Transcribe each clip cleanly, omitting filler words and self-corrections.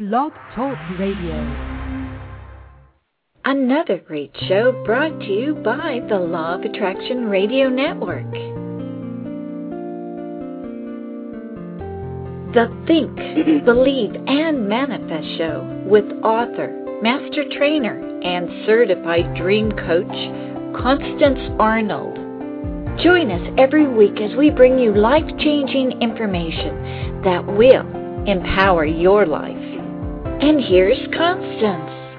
Blog Talk Radio. Another great show brought to you by the Law of Attraction Radio Network. The Think, Believe, and Manifest Show with author, master trainer, and certified dream coach, Constance Arnold. Join us every week as we bring you life-changing information that will empower your life. And here's Constance.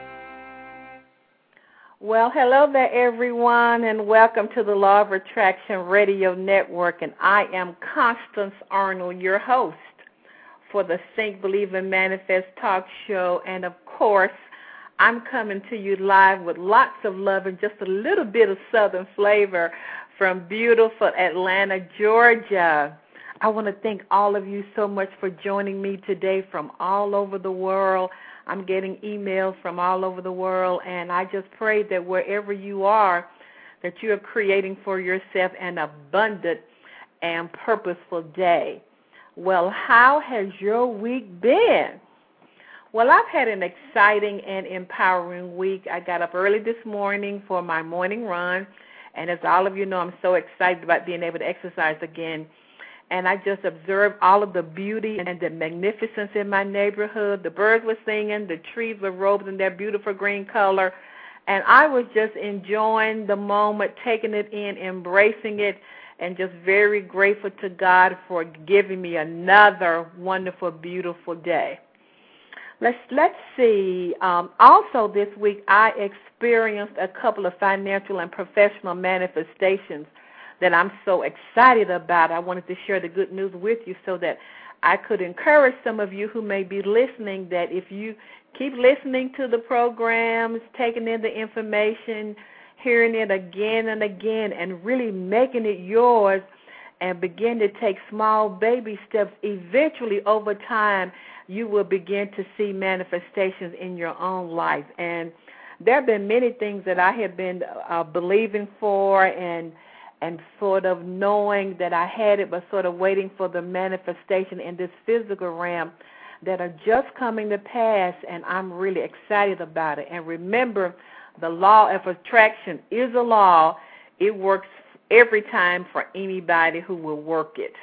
Well, hello there, everyone, and welcome to the Law of Attraction Radio Network. And I am Constance Arnold, your host for the Think, Believe, and Manifest talk show. And, of course, I'm coming to you live with lots of love and just a little bit of Southern flavor from beautiful Atlanta, Georgia. I want to thank all of you so much for joining me today from all over the world. I'm getting emails from all over the world, and I just pray that wherever you are, that you are creating for yourself an abundant and purposeful day. Well, how has your week been? Well, I've had an exciting and empowering week. I got up early this morning for my morning run, and as all of you know, I'm so excited about being able to exercise again. And I just observed all of the beauty and the magnificence in my neighborhood. The birds were singing, the trees were robed in their beautiful green color, and I was just enjoying the moment, taking it in, embracing it, and just very grateful to God for giving me another wonderful, beautiful day. Let's see. Also this week, I experienced a couple of financial and professional manifestations that I'm so excited about. I wanted to share the good news with you so that I could encourage some of you who may be listening that if you keep listening to the programs, taking in the information, hearing it again and again, and really making it yours and begin to take small baby steps, eventually over time you will begin to see manifestations in your own life. And there have been many things that I have been believing for and sort of knowing that I had it, but sort of waiting for the manifestation in this physical realm that are just coming to pass, and I'm really excited about it. And remember, the law of attraction is a law. It works every time for anybody who will work it.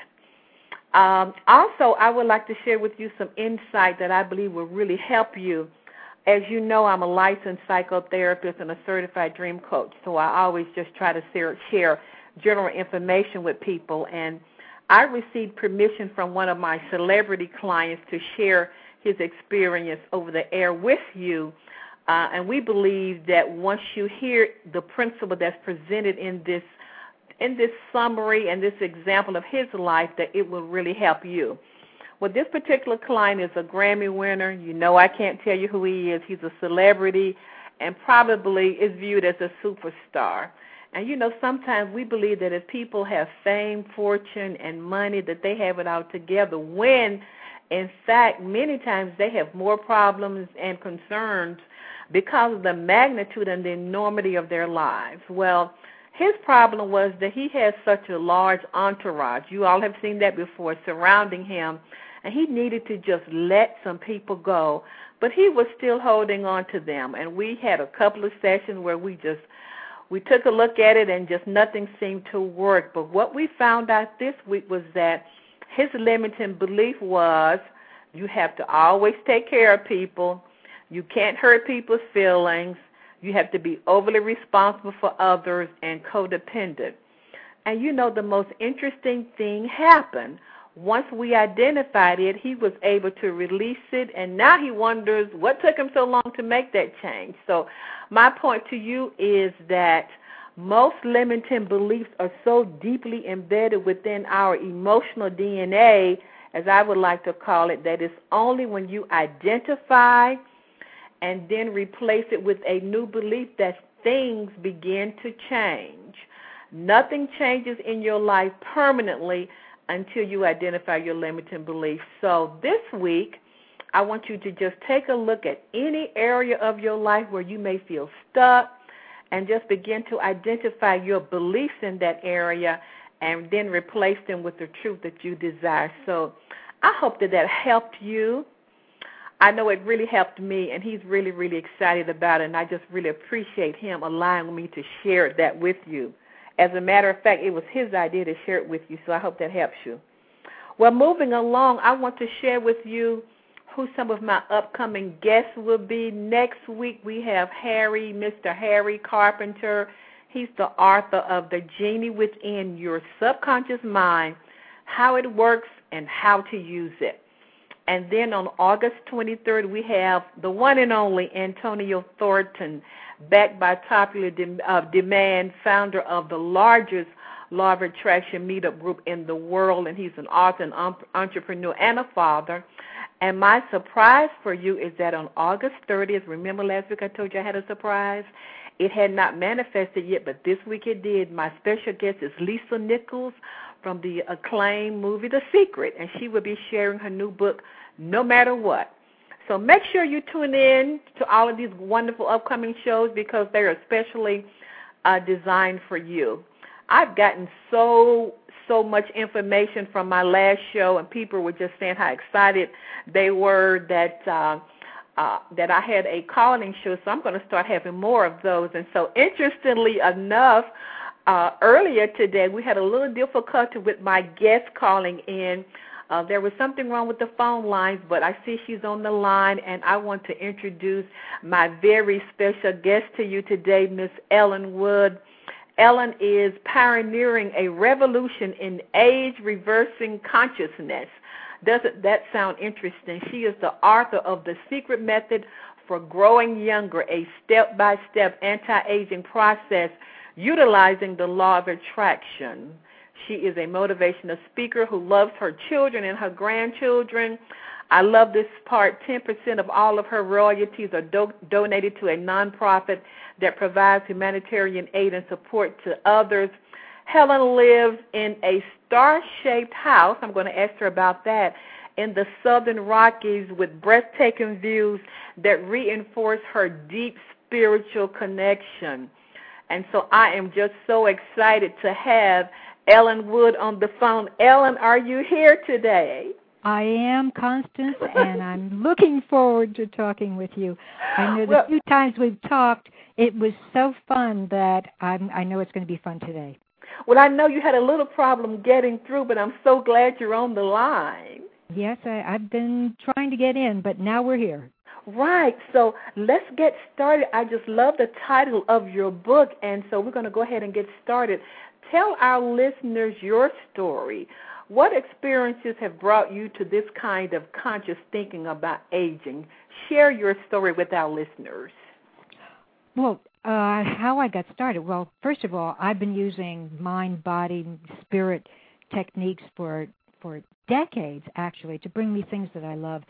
Also, I would like to share with you some insight that I believe will really help you. As you know, I'm a licensed psychotherapist and a certified dream coach, so I always just try to share general information with people. And I received permission from one of my celebrity clients to share his experience over the air with you. And we believe that once you hear the principle that's presented in this summary and this example of his life, that it will really help you. Well, this particular client is a Grammy winner. You know I can't tell you who he is. He's a celebrity and probably is viewed as a superstar. And, you know, sometimes we believe that if people have fame, fortune, and money, that they have it all together, when, in fact, many times they have more problems and concerns because of the magnitude and the enormity of their lives. Well, his problem was that he had such a large entourage. You all have seen that before, surrounding him. And he needed to just let some people go, but he was still holding on to them. And we had a couple of sessions where we took a look at it and just nothing seemed to work. But what we found out this week was that his limiting belief was you have to always take care of people. You can't hurt people's feelings. You have to be overly responsible for others and codependent. And you know, the most interesting thing happened. Once we identified it, he was able to release it, and now he wonders what took him so long to make that change. So my point to you is that most limiting beliefs are so deeply embedded within our emotional DNA, as I would like to call it, that it's only when you identify and then replace it with a new belief that things begin to change. Nothing changes in your life permanently until you identify your limiting beliefs. So this week, I want you to just take a look at any area of your life where you may feel stuck and just begin to identify your beliefs in that area and then replace them with the truth that you desire. So I hope that helped you. I know it really helped me, and he's really, really excited about it, and I just really appreciate him allowing me to share that with you. As a matter of fact, it was his idea to share it with you, so I hope that helps you. Well, moving along, I want to share with you who some of my upcoming guests will be. Next week, we have Mr. Harry Carpenter. He's the author of The Genie Within Your Subconscious Mind, How It Works and How to Use It. And then on August 23rd, we have the one and only Antonio Thornton, backed by popular demand, founder of the largest Law of Attraction meetup group in the world, and he's an author, an entrepreneur, and a father. And my surprise for you is that on August 30th, remember last week I told you I had a surprise? It had not manifested yet, but this week it did. My special guest is Lisa Nichols from the acclaimed movie The Secret, and she will be sharing her new book, No Matter What. So make sure you tune in to all of these wonderful upcoming shows because they're especially designed for you. I've gotten so much information from my last show, and people were just saying how excited they were that I had a call-in show, so I'm going to start having more of those. And so interestingly enough, earlier today we had a little difficulty with my guest calling in. There was something wrong with the phone lines, but I see she's on the line, and I want to introduce my very special guest to you today, Miss Ellen Wood. Ellen is pioneering a revolution in age-reversing consciousness. Doesn't that sound interesting? She is the author of The Secret Method for Growing Younger, a step-by-step anti-aging process utilizing the law of attraction. She is a motivational speaker who loves her children and her grandchildren. I love this part. 10% of all of her royalties are donated to a nonprofit that provides humanitarian aid and support to others. Helen lives in a star-shaped house, I'm going to ask her about that, in the Southern Rockies with breathtaking views that reinforce her deep spiritual connection. And so I am just so excited to have Ellen Wood on the phone. Ellen, are you here today? I am, Constance, and I'm looking forward to talking with you. I know the few times we've talked, it was so fun that I know it's going to be fun today. Well, I know you had a little problem getting through, but I'm so glad you're on the line. Yes, I've been trying to get in, but now we're here. Right. So let's get started. I just love the title of your book, and so we're going to go ahead and get started. Tell our listeners your story. What experiences have brought you to this kind of conscious thinking about aging? Share your story with our listeners. Well, how I got started. Well, first of all, I've been using mind, body, spirit techniques for decades, actually, to bring me things that I love.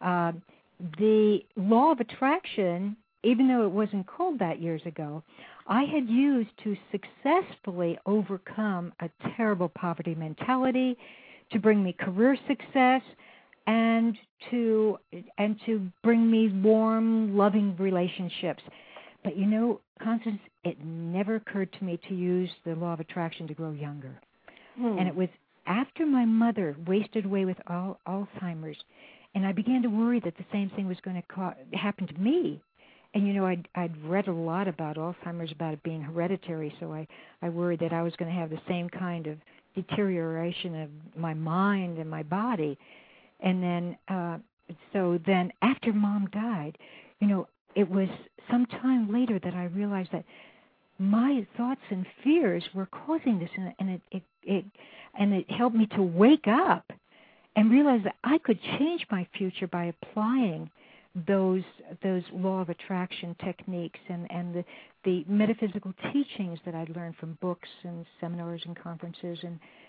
The law of attraction, even though it wasn't called that years ago, I had used to successfully overcome a terrible poverty mentality, to bring me career success, and to bring me warm, loving relationships. But you know, Constance, it never occurred to me to use the law of attraction to grow younger. And it was after my mother wasted away with Alzheimer's, and I began to worry that the same thing was going to happen to me. And, you know, I'd read a lot about Alzheimer's, about it being hereditary, so I worried that I was going to have the same kind of deterioration of my mind and my body. And then, so then after Mom died, you know, it was some time later that I realized that my thoughts and fears were causing this, and it helped me to wake up and realize that I could change my future by applying those law of attraction techniques and the metaphysical teachings that I'd learned from books and seminars and conferences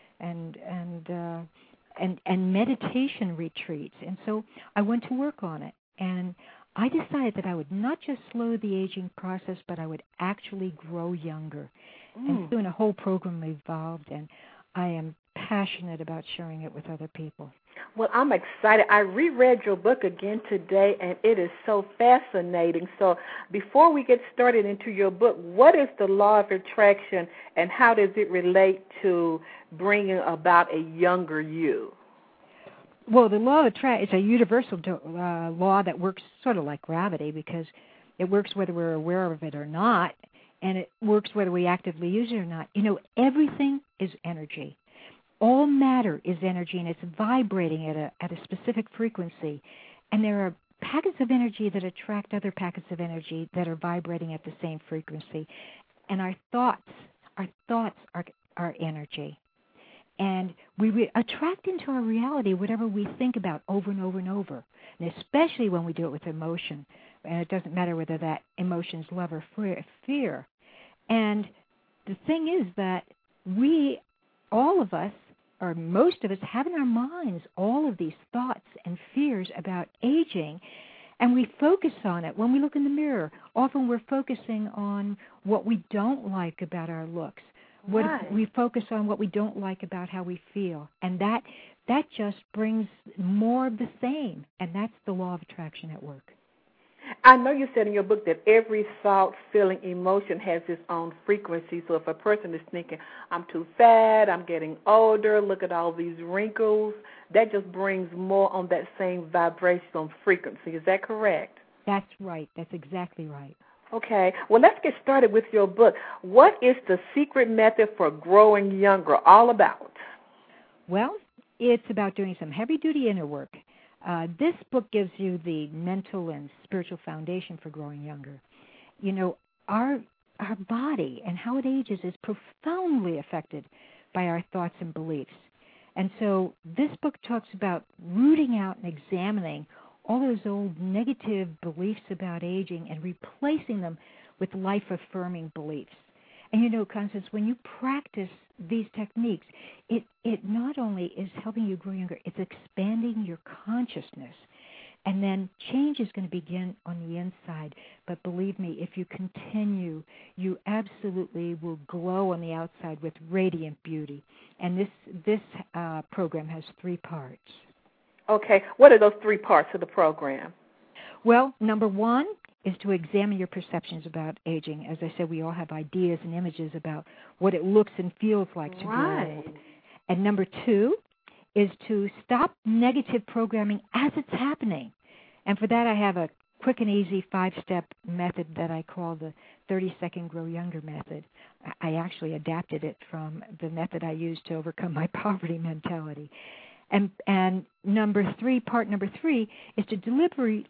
and meditation retreats. And so I went to work on it, and I decided that I would not just slow the aging process, but I would actually grow younger. And soon a whole program evolved, and I am passionate about sharing it with other people. Well, I'm excited. I reread your book again today, and it is so fascinating. So before we get started into your book, what is the law of attraction, and how does it relate to bringing about a younger you? Well, the law of attraction is a universal law that works sort of like gravity, because it works whether we're aware of it or not, and it works whether we actively use it or not. Everything is energy. All matter is energy, and it's vibrating at a specific frequency. And there are packets of energy that attract other packets of energy that are vibrating at the same frequency. And our thoughts are energy. And we attract into our reality whatever we think about over and over and over, and especially when we do it with emotion. And it doesn't matter whether that emotion is love or fear. And the thing is that we, all of us, or most of us, have in our minds all of these thoughts and fears about aging, and we focus on it. When we look in the mirror, often we're focusing on what we don't like about our looks. Right. We focus on what we don't like about how we feel, and that just brings more of the same, and that's the law of attraction at work. I know you said in your book that every thought, feeling, emotion has its own frequency. So if a person is thinking, I'm too fat, I'm getting older, look at all these wrinkles, that just brings more on that same vibrational frequency. Is that correct? That's right. That's exactly right. Okay. Well, let's get started with your book. What is the secret method for growing younger all about? Well, it's about doing some heavy-duty inner work. This book gives you the mental and spiritual foundation for growing younger. Our body and how it ages is profoundly affected by our thoughts and beliefs. And so this book talks about rooting out and examining all those old negative beliefs about aging and replacing them with life-affirming beliefs. And Constance, when you practice these techniques, it not only is helping you grow younger, it's expanding your consciousness. And then change is going to begin on the inside. But believe me, if you continue, you absolutely will glow on the outside with radiant beauty. And this program has 3 parts. Okay. What are those 3 parts of the program? Well, number 1 is to examine your perceptions about aging. As I said, we all have ideas and images about what it looks and feels like to grow old. And number 2 is to stop negative programming as it's happening. And for that, I have a quick and easy 5-step method that I call the 30-second Grow Younger method. I actually adapted it from the method I used to overcome my poverty mentality. And part number 3 is to deliberately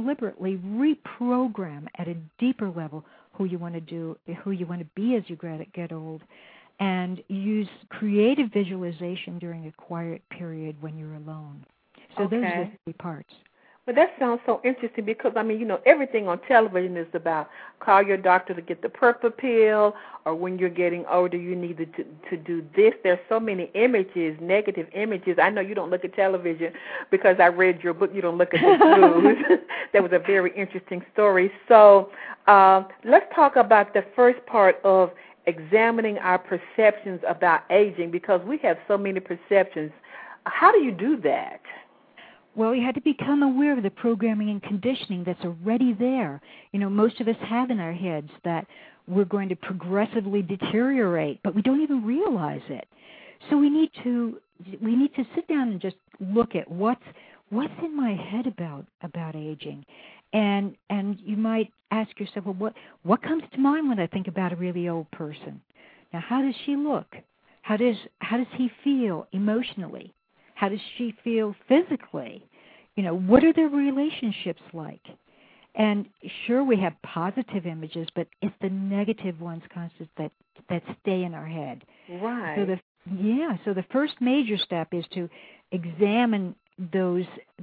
reprogram at a deeper level who you want to be as you get old, and use creative visualization during a quiet period when you're alone. So those are the 3 parts. But that sounds so interesting because, everything on television is about call your doctor to get the purple pill, or when you're getting older, you need to do this. There's so many images, negative images. I know you don't look at television because I read your book. You don't look at the news. That was a very interesting story. So let's talk about the first part of examining our perceptions about aging, because we have so many perceptions. How do you do that? Well, you had to become aware of the programming and conditioning that's already there. Most of us have in our heads that we're going to progressively deteriorate, but we don't even realize it. So we need to sit down and just look at what's in my head about aging. And you might ask yourself, well, what comes to mind when I think about a really old person? Now, how does she look? How does he feel emotionally? How does she feel physically? What are their relationships like? And sure, we have positive images, but it's the negative ones, Constance, that stay in our head. Right. So the first major step is to examine those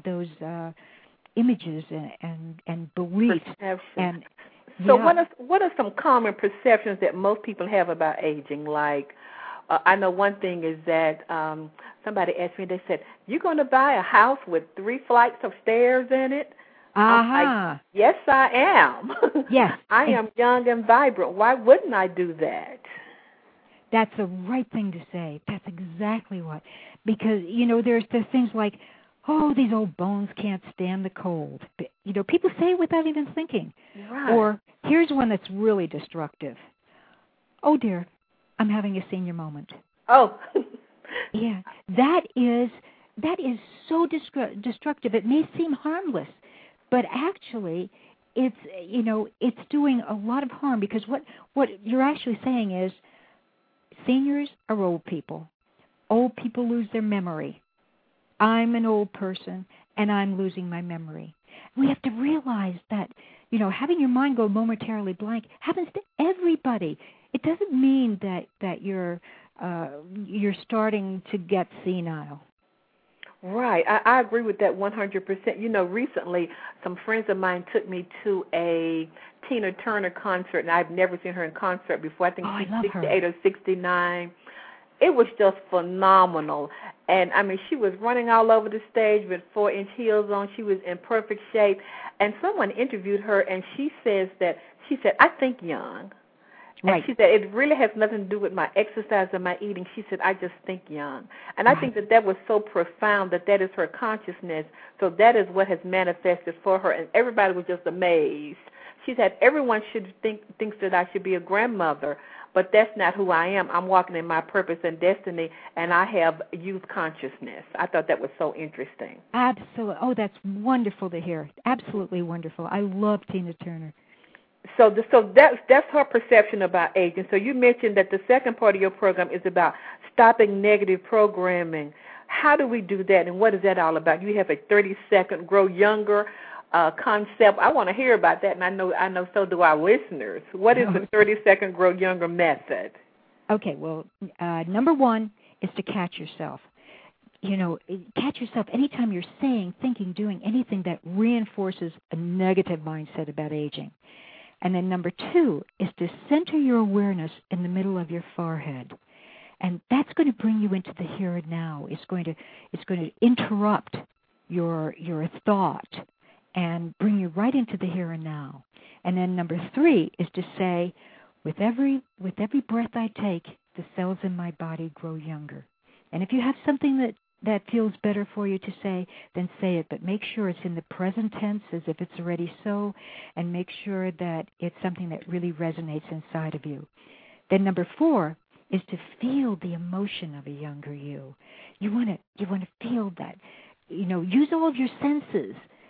images and beliefs. Perceptions. What are some common perceptions that most people have about aging? Like, I know one thing is that somebody asked me, they said, you're going to buy a house with 3 flights of stairs in it? I'm like, yes, I am. Yes. I am young and vibrant. Why wouldn't I do that? That's the right thing to say. That's exactly what. Because, there's things like, these old bones can't stand the cold. People say it without even thinking. Right. Or here's one that's really destructive. Oh, dear, I'm having a senior moment. Oh. Yeah, that is that is so destructive. It may seem harmless, but actually it's doing a lot of harm, because what you're actually saying is seniors are old people. Old people lose their memory. I'm an old person, and I'm losing my memory. We have to realize that, having your mind go momentarily blank happens to everybody. It doesn't mean that you're starting to get senile. Right. I agree with that 100%. Recently, some friends of mine took me to a Tina Turner concert, and I've never seen her in concert before. I think she's 68 or 69. It was just phenomenal. And, she was running all over the stage with 4-inch heels on. She was in perfect shape. And someone interviewed her, and she said, I think young. Right. And she said, it really has nothing to do with my exercise or my eating. She said, I just think young. And I think that was so profound, that is her consciousness. So that is what has manifested for her. And everybody was just amazed. She said, everyone thinks that I should be a grandmother, but that's not who I am. I'm walking in my purpose and destiny, and I have youth consciousness. I thought that was so interesting. Absolutely. Oh, that's wonderful to hear. Absolutely wonderful. I love Tina Turner. So that's her perception about aging. So you mentioned that the second part of your program is about stopping negative programming. How do we do that, and what is that all about? You have a 30-second grow younger concept. I want to hear about that, and I know so do our listeners. What is the 30-second grow younger method? Okay, well, number one is to catch yourself. Catch yourself anytime you're saying, thinking, doing anything that reinforces a negative mindset about aging. And then number two is to center your awareness in the middle of your forehead. And that's going to bring you into the here and now. It's going to interrupt your thought and bring you right into the here and now. And then number three is to say, with every breath I take, the cells in my body grow younger. And if you have something that feels better for you to say, then say it. But make sure it's in the present tense as if it's already so, and make sure that it's something that really resonates inside of you. Then number four is to feel the emotion of a younger you. You want to feel that. Use all of your senses.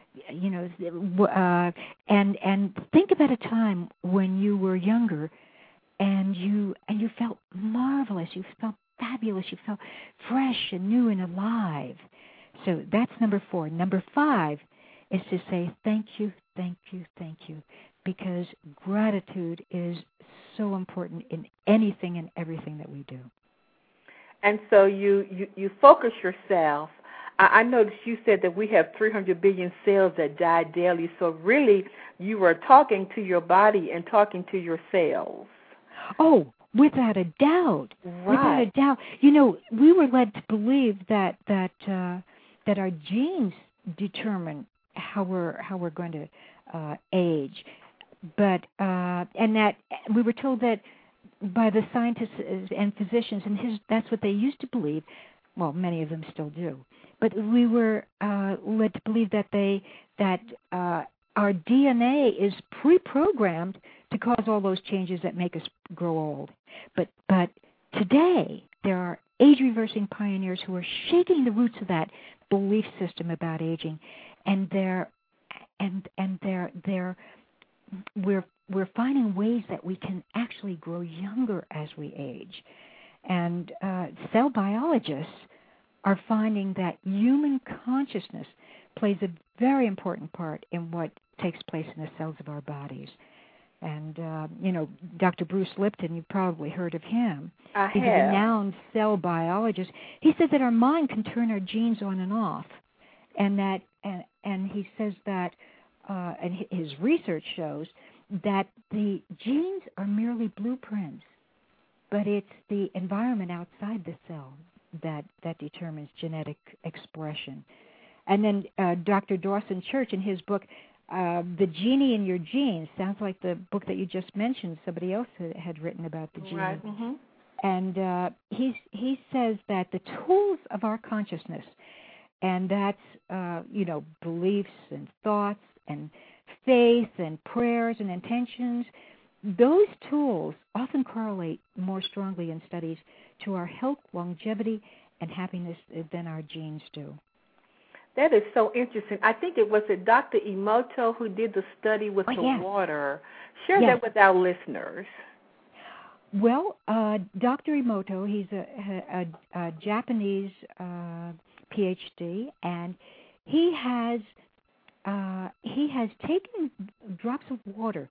And think about a time when you were younger, and you felt marvelous. You felt fabulous. You felt fresh and new and alive. So that's number four. Number five is to say thank you, thank you, thank you, because gratitude is so important in anything and everything that we do. And so you focus yourself. I noticed you said that we have 300 billion cells that die daily. So really, you were talking to your body and talking to your cells. Oh, without a doubt. Right. Without a doubt. We were led to believe that our genes determine how we're going to age, but and that we were told that by the scientists and physicians, and that's what they used to believe. Well, many of them still do. But we were led to believe that our DNA is pre-programmed to cause all those changes that make us grow old. But today there are age-reversing pioneers who are shaking the roots of that belief system about aging, and we're finding ways that we can actually grow younger as we age. And cell biologists are finding that human consciousness plays a very important part in what takes place in the cells of our bodies. And, Dr. Bruce Lipton, you've probably heard of him. He's a renowned cell biologist. He says that our mind can turn our genes on and off. And he says that, and his research shows that the genes are merely blueprints, but it's the environment outside the cell that determines genetic expression. And then Dr. Dawson Church, in his book, The Genie in Your Genes, sounds like the book that you just mentioned. Somebody else had written about the gene. Right. Mm-hmm. And he says that the tools of our consciousness, and that's, beliefs and thoughts and faith and prayers and intentions, those tools often correlate more strongly in studies to our health, longevity, and happiness than our genes do. That is so interesting. I think it was Dr. Emoto who did the study with the water. Share that with our listeners. Well, Dr. Emoto, he's a Japanese PhD, and he has taken drops of water.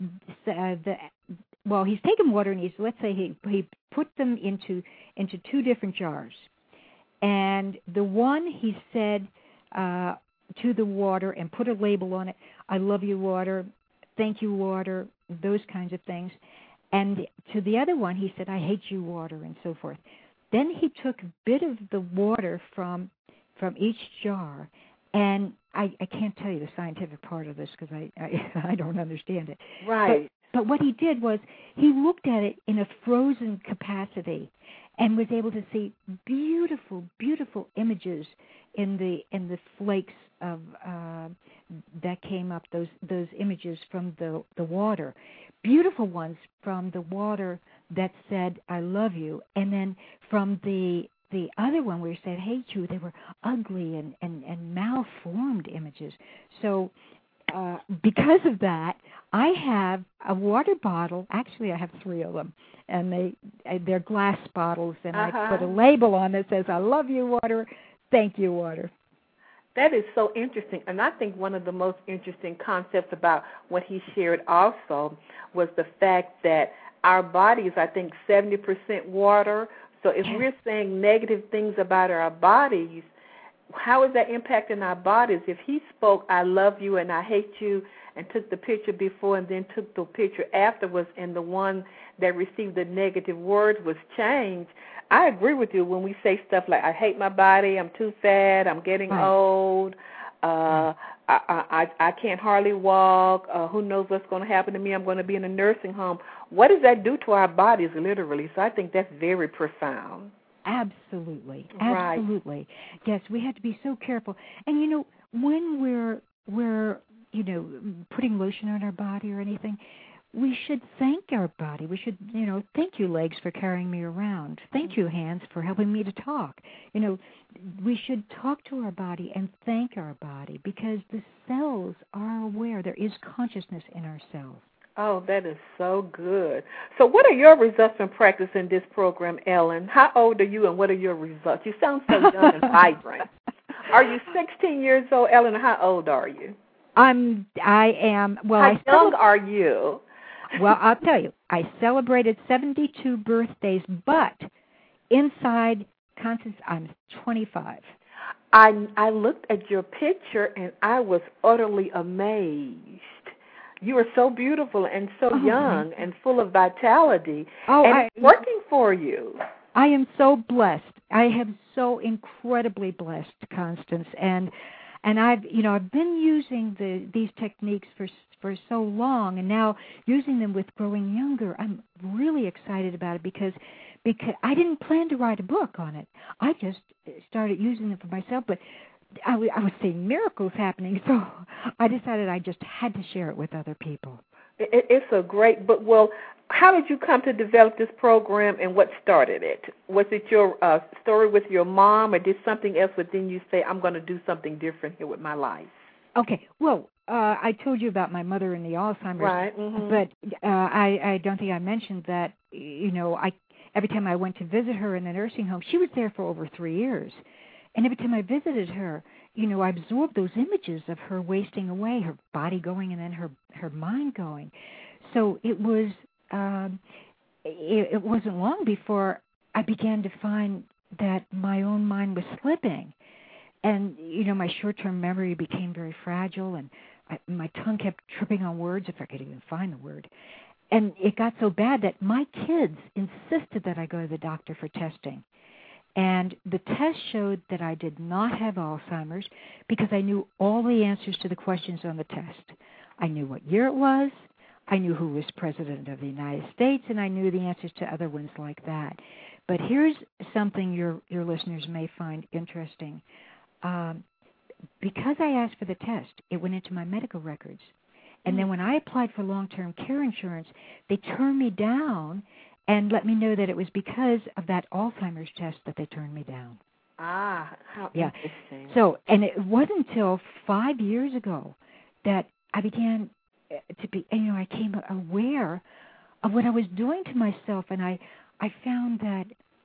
He's taken water and he put them into two different jars, and the one he said to the water and put a label on it, "I love you, water," "Thank you, water," those kinds of things. And to the other one, he said, "I hate you, water," and so forth. Then he took a bit of the water from each jar, and I can't tell you the scientific part of this because I don't understand it. Right. But what he did was he looked at it in a frozen capacity and was able to see beautiful, beautiful images in the flakes of that came up. Those images from the water, beautiful ones from the water that said "I love you," and then from the other one where it said "hate you," they were ugly and malformed images. So because of that, I have a water bottle. Actually, I have 3 of them, and they're glass bottles, and I put a label on that says "I love you, water. Thank you, water." That is so interesting, and I think one of the most interesting concepts about what he shared also was the fact that our body is, I think, 70% water. So if we're saying negative things about our bodies, how is that impacting our bodies? If he spoke, "I love you" and "I hate you," and took the picture before and then took the picture afterwards, and the one that received the negative word was changed, I agree with you when we say stuff like, "I hate my body, I'm too fat, I'm getting old, I can't hardly walk, who knows what's going to happen to me, I'm going to be in a nursing home." What does that do to our bodies, literally? So I think that's very profound. Absolutely. Right. Yes, we have to be so careful. And when we're putting lotion on our body or anything, we should thank our body. We should, thank you, legs, for carrying me around. Thank you, hands, for helping me to talk. We should talk to our body and thank our body because the cells are aware. There is consciousness in our cells. Oh, that is so good. So what are your results from practicing this program, Ellen? How old are you and what are your results? You sound so young and vibrant. Are you 16 years old, Ellen, or how old are you? I am. Well, how young are you? Well, I'll tell you, I celebrated 72 birthdays, but inside Constance, I'm 25. I looked at your picture and I was utterly amazed. You are so beautiful and so young and full of vitality, and it's working for you. I am so blessed. I am so incredibly blessed, Constance, and I've been using these techniques for so long, and now using them with Growing Younger, I'm really excited about it because I didn't plan to write a book on it. I just started using them for myself, but I was seeing miracles happening, so I decided I just had to share it with other people. It's a great book. Well, how did you come to develop this program, and what started it? Was it your story with your mom, or did something else within you say, "I'm going to do something different here with my life"? Okay. Well, I told you about my mother and the Alzheimer's, right? But I don't think I mentioned that. Every time I went to visit her in the nursing home, she was there for over 3 years. And every time I visited her, I absorbed those images of her wasting away, her body going and then her mind going. So it was it wasn't long before I began to find that my own mind was slipping. And, my short-term memory became very fragile, and my tongue kept tripping on words, if I could even find the word. And it got so bad that my kids insisted that I go to the doctor for testing. And the test showed that I did not have Alzheimer's because I knew all the answers to the questions on the test. I knew what year it was, I knew who was President of the United States, and I knew the answers to other ones like that. But here's something your listeners may find interesting. Because I asked for the test, it went into my medical records. And then when I applied for long-term care insurance, they turned me down and let me know that it was because of that Alzheimer's test that they turned me down. Ah, how interesting. So, and it wasn't until 5 years ago that I began to be, I came aware of what I was doing to myself, and I found that,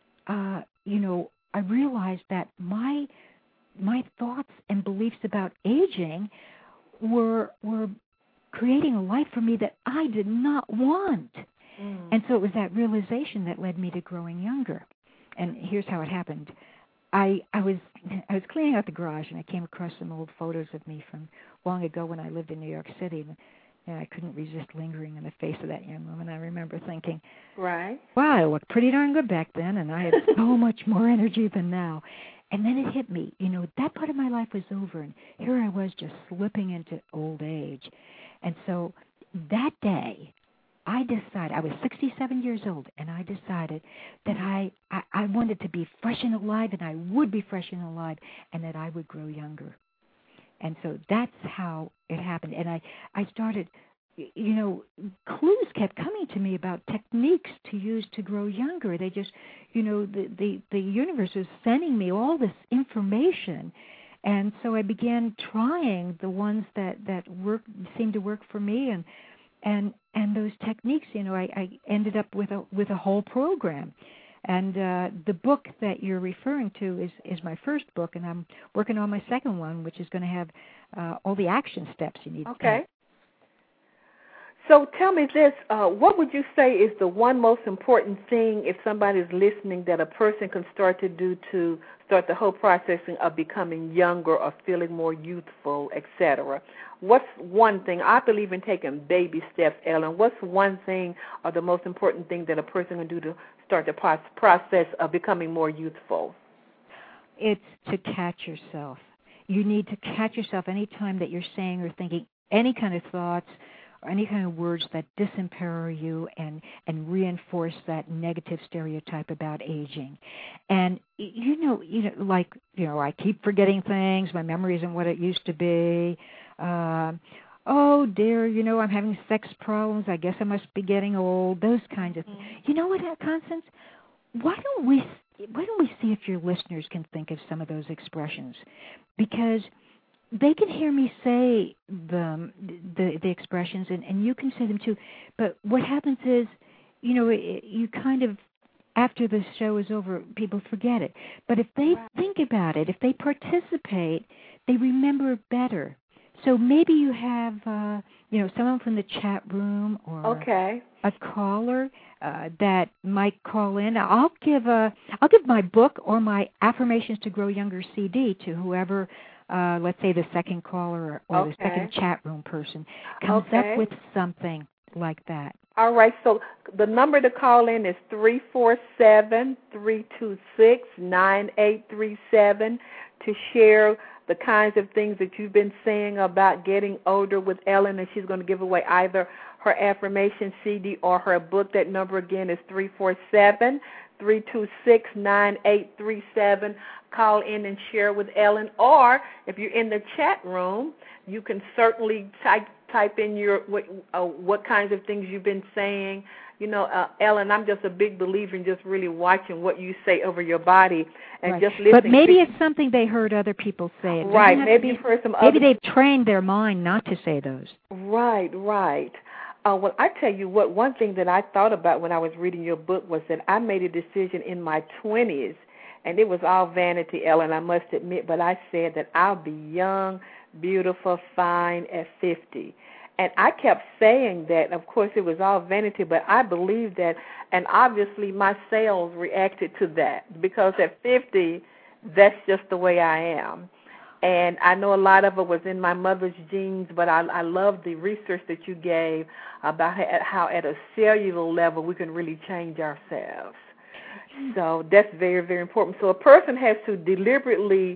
I realized that my thoughts and beliefs about aging were creating a life for me that I did not want. And so it was that realization that led me to growing younger. And here's how it happened. I was cleaning out the garage, and I came across some old photos of me from long ago when I lived in New York City, and I couldn't resist lingering on the face of that young woman. I remember thinking, right, wow, I looked pretty darn good back then, and I had so much more energy than now. And then it hit me, that part of my life was over, and here I was just slipping into old age. And so that day, I decided, I was 67 years old, and I decided that I wanted to be fresh and alive, and I would be fresh and alive, and that I would grow younger. And so that's how it happened. And I started, clues kept coming to me about techniques to use to grow younger. They just, the universe was sending me all this information. And so I began trying the ones that seemed to work for me, and those techniques, I ended up with a whole program. And the book that you're referring to is my first book, and I'm working on my second one, which is going to have all the action steps you need. Okay. So tell me this, what would you say is the one most important thing, if somebody's listening, that a person can start to do to start the whole processing of becoming younger or feeling more youthful, etc.? What's one thing? I believe in taking baby steps, Ellen. What's one thing or the most important thing that a person can do to start the process of becoming more youthful? It's to catch yourself. You need to catch yourself any time that you're saying or thinking any kind of thoughts or any kind of words that disempower you and reinforce that negative stereotype about aging. And I keep forgetting things. My memory isn't what it used to be. Oh dear, I'm having sex problems. I guess I must be getting old. Those kinds of things. You know what, Constance? Why don't we see if your listeners can think of some of those expressions, because they can hear me say the expressions, and you can say them too. But what happens is, you kind of, after the show is over, people forget it. But if they think about it, if they participate, they remember better. So maybe you have, someone from the chat room or a caller that might call in. I'll give my book or my Affirmations to Grow Younger CD to whoever, let's say the second caller or the second chat room person comes up with something like that. All right, so the number to call in is 347-326-9837 to share the kinds of things that you've been saying about getting older with Ellen, and she's going to give away either her affirmation CD or her book. That number again is 347-326-9837. Call in and share with Ellen, or if you're in the chat room, you can certainly type in what kinds of things you've been saying. Ellen, I'm just a big believer in just really watching what you say over your body and just listening. But maybe it's something they heard other people say. It right. Maybe you've heard some maybe they've trained their mind not to say those. Right. Well, I tell you what, one thing that I thought about when I was reading your book was that I made a decision in my 20s, and it was all vanity, Ellen, I must admit, but I said that I'll be young, beautiful, fine at 50. And I kept saying that. Of course, it was all vanity, but I believed that, and obviously my cells reacted to that, because at 50, that's just the way I am. And I know a lot of it was in my mother's genes, but I love the research that you gave about how at a cellular level we can really change ourselves. So that's very, very important. So a person has to deliberately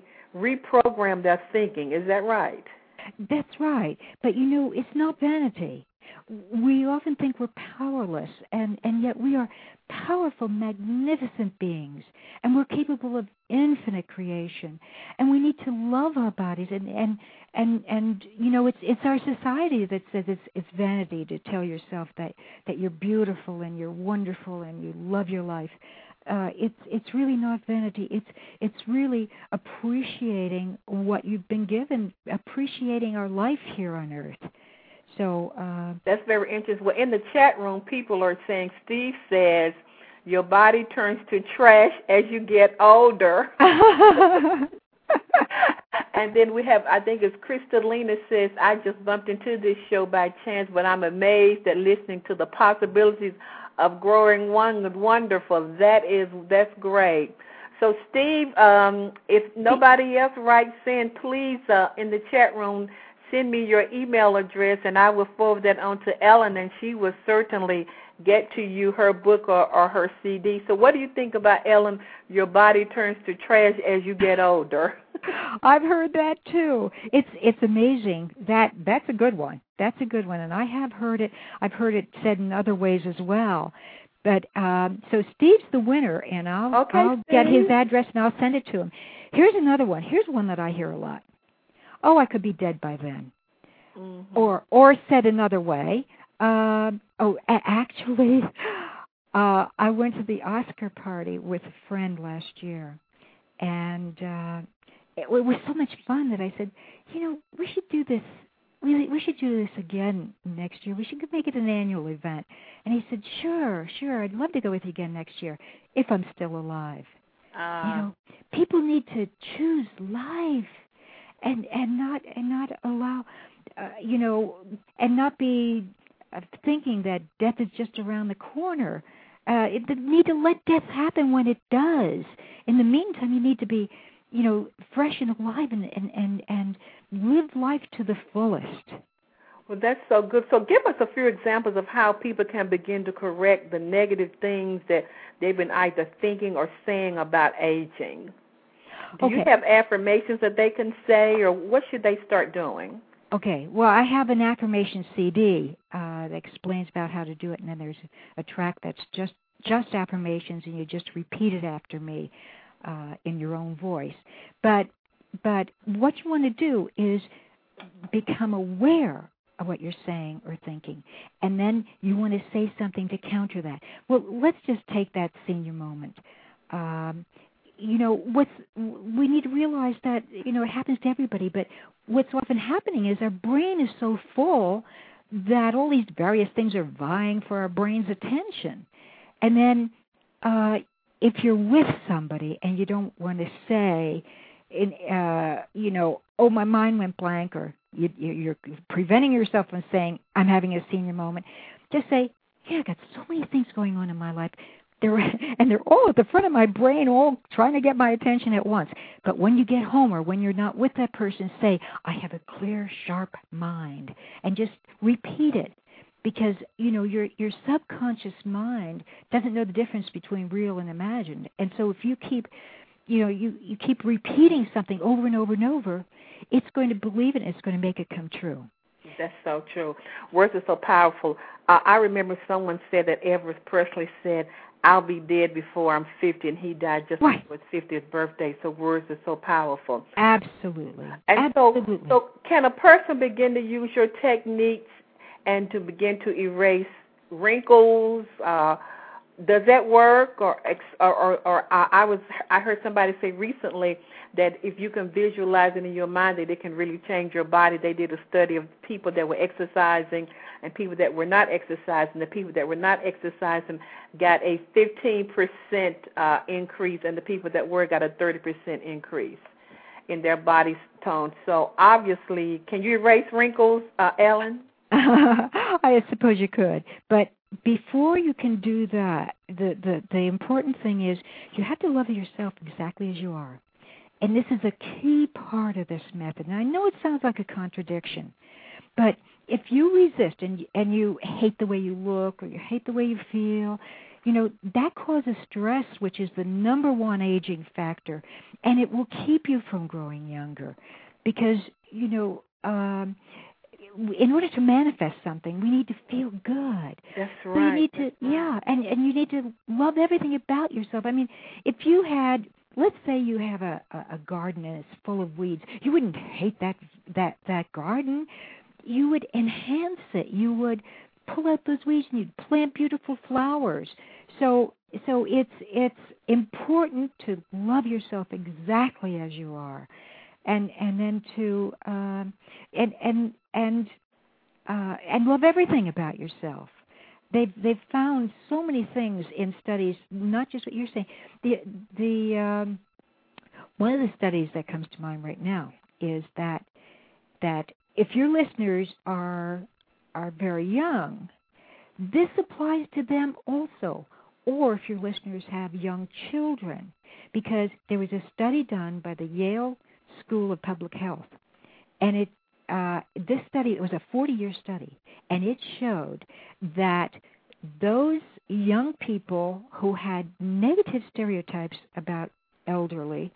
reprogram their thinking. Is that right? That's right. But, it's not vanity. we often think we're powerless, and yet we are powerful, magnificent beings, and we're capable of infinite creation. And we need to love our bodies, and it's our society that says it's vanity to tell yourself that you're beautiful and you're wonderful and you love your life. It's really not vanity. It's really appreciating what you've been given, appreciating our life here on Earth. So that's very interesting. Well, in the chat room, people are saying, Steve says, your body turns to trash as you get older. And then we have, I think it's Kristalina says, I just bumped into this show by chance, but I'm amazed at listening to the possibilities of growing wonderful. That's great. So, Steve, if nobody else writes in, please, in the chat room, send me your email address, and I will forward that on to Ellen, and she will certainly get to you her book or her CD. So what do you think about, Ellen, your body turns to trash as you get older? I've heard that, too. It's amazing. That's a good one. That's a good one, and I have heard it. I've heard it said in other ways as well. But so Steve's the winner, and I'll get his address, and I'll send it to him. Here's another one. Here's one that I hear a lot. Oh, I could be dead by then. Mm-hmm. Or said another way, actually, I went to the Oscar party with a friend last year, and it was so much fun that I said, we should do this. We should do this again next year. We should make it an annual event. And he said, sure, I'd love to go with you again next year if I'm still alive. People need to choose life. And not allow, and not be thinking that death is just around the corner. You need to let death happen when it does. In the meantime, you need to be, fresh and alive and live life to the fullest. Well, that's so good. So give us a few examples of how people can begin to correct the negative things that they've been either thinking or saying about aging. Do you have affirmations that they can say, or what should they start doing? Okay. Well, I have an affirmation CD that explains about how to do it, and then there's a track that's just affirmations, and you just repeat it after me in your own voice. But what you want to do is become aware of what you're saying or thinking, and then you want to say something to counter that. Well, let's just take that senior moment. We need to realize that, it happens to everybody, but what's often happening is our brain is so full that all these various things are vying for our brain's attention. And then if you're with somebody and you don't want to say, oh, my mind went blank, or you're preventing yourself from saying, I'm having a senior moment, just say, I got so many things going on in my life. They're all at the front of my brain, all trying to get my attention at once. But when you get home or when you're not with that person, say, I have a clear, sharp mind, and just repeat it. Because, your subconscious mind doesn't know the difference between real and imagined. And so if you keep, you keep repeating something over and over and over, it's going to believe it and it's going to make it come true. That's so true. Words are so powerful. I remember someone said that Elvis Presley said, I'll be dead before I'm 50, and he died just before his 50th birthday. So words are so powerful. Absolutely. And so can a person begin to use your techniques and to begin to erase wrinkles? Does that work? Or I heard somebody say recently that if you can visualize it in your mind, that it can really change your body. They did a study of people that were exercising and people that were not exercising. The people that were not exercising got a 15% increase, and the people that were got a 30% increase in their body tone. So obviously, can you erase wrinkles, Ellen? I suppose you could, but before you can do that, the important thing is you have to love yourself exactly as you are. And this is a key part of this method. And I know it sounds like a contradiction, but if you resist and you hate the way you look or you hate the way you feel, that causes stress, which is the number one aging factor, and it will keep you from growing younger. Because, in order to manifest something, we need to feel good. That's right. So you need to, and you need to love everything about yourself. I mean, if you had, let's say you have a garden and it's full of weeds, you wouldn't hate that garden. You would enhance it. You would pull out those weeds and you'd plant beautiful flowers. So it's important to love yourself exactly as you are, and then to and love everything about yourself. They've found so many things in studies, not just what you're saying. The one of the studies that comes to mind right now is that if your listeners are very young, this applies to them also. Or if your listeners have young children, because there was a study done by the Yale School of Public Health, and this study, it was a 40-year study, and it showed that those young people who had negative stereotypes about elderly,